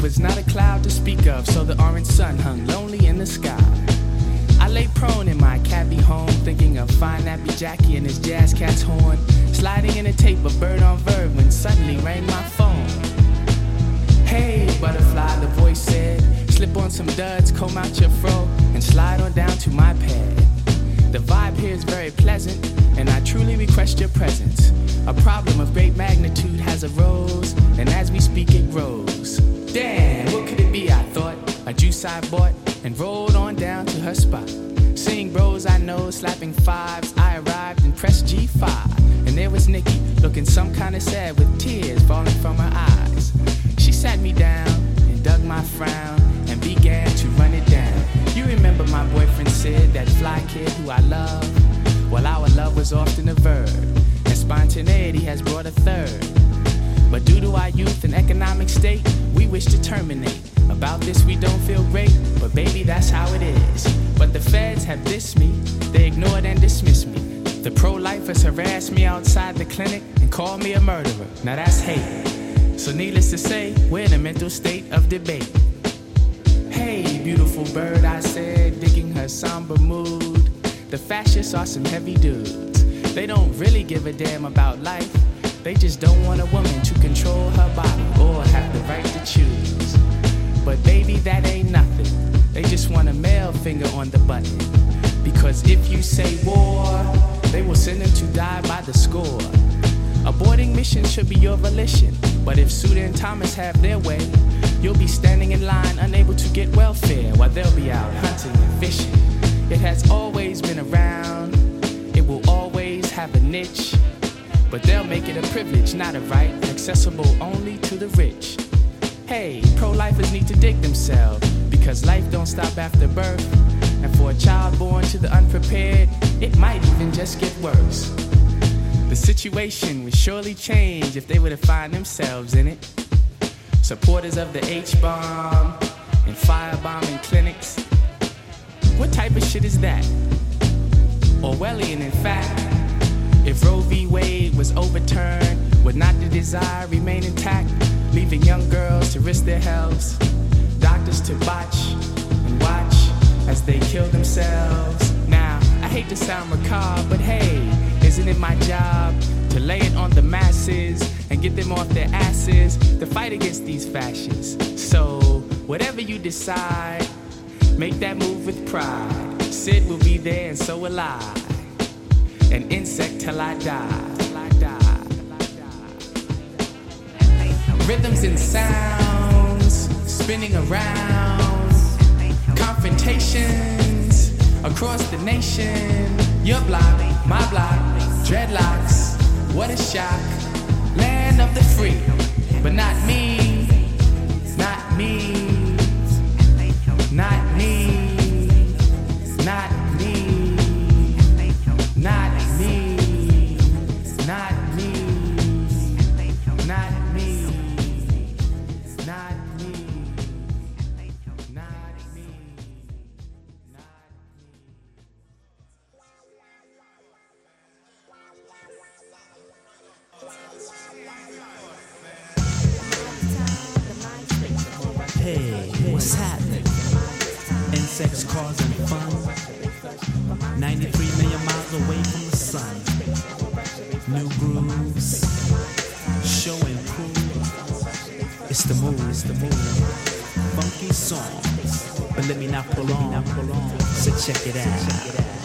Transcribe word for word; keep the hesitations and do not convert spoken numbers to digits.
was not a cloud to speak of, so the orange sun hung lonely in the sky. I lay prone in my cabby home, thinking of fine nappy Jackie and his jazz cat's horn, sliding in a tape of bird on verb when suddenly rang my phone. Hey, butterfly, the voice said, slip on some duds, comb out your fro, and slide on down to my pad. The vibe here is very pleasant, and I truly request your presence. A problem of great magnitude has arose, and as we speak it grows. Damn, what could it be, I thought, a juice I bought, and rolled on down to her spot. Seeing bros I know slapping fives, I arrived and pressed G five, and there was Nikki, looking some kinda sad with tears falling from her eyes. She sat me down and dug my frown and began to run it down. You remember my boyfriend said, that fly kid who I love? Well, our love was often a verb, and spontaneity has brought a third. But due to our youth and economic state, we wish to terminate. About this we don't feel great, but baby, that's how it is. But the feds have dissed me, they ignored and dismissed me. The pro-lifers harassed me outside the clinic and called me a murderer. Now that's hate. So needless to say, we're in a mental state of debate. Hey, beautiful bird, I said, digging her somber mood. The fascists are some heavy dudes. They don't really give a damn about life. They just don't want a woman to control her body or have the right to choose. But baby, that ain't nothing. They just want a male finger on the button. Because if you say war, they will send them to die by the score. Aborting missions should be your volition. But if Suda and Thomas have their way, you'll be standing in line unable to get welfare while they'll be out hunting and fishing. It has always been around. It will always have a niche. But they'll make it a privilege, not a right, accessible only to the rich. Hey, pro-lifers need to dig themselves, because life don't stop after birth. And for a child born to the unprepared, it might even just get worse. The situation would surely change if they were to find themselves in it. Supporters of the H-bomb and firebombing clinics. What type of shit is that? Orwellian, in fact. If Roe v. Wade was overturned, would not the desire remain intact, leaving young girls to risk their healths, doctors to botch and watch as they kill themselves? Now, I hate to sound macabre, but hey, isn't it my job to lay it on the masses and get them off their asses to fight against these fascists? So, whatever you decide, make that move with pride. Sid will be there and so will I. An insect till I die. Till I die. Rhythms and sounds spinning around. Confrontations across the nation. Your block, my block, dreadlocks. What a shock. Land of the free, but not me. Not me. Not me. Not me. Not me, not me, not me, not me, not me, Hey, what's happening? Insects causing fun. ninety-three million miles away from the sun. New grooves, show and prove. It's the move, it's the move. Funky song, but let me not prolong. So check it out.